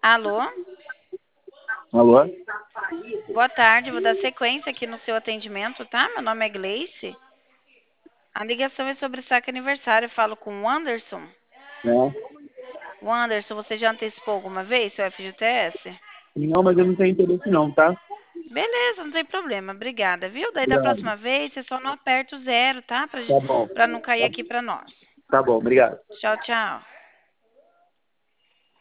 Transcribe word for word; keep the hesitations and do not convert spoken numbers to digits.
Alô? Alô? Boa tarde, vou dar sequência aqui no seu atendimento, tá? Meu nome é Gleice. A ligação é sobre saque aniversário. Eu falo com o Anderson. Né? O Anderson, você já antecipou alguma vez seu F G T S? Não, mas eu não tenho interesse não, tá? Beleza, não tem problema. Obrigada, viu? Daí da Obrigado. próxima vez você só não aperta o zero, tá? Pra, Tá bom. pra não cair Tá, aqui pra nós. tá bom, obrigado. Tchau, tchau.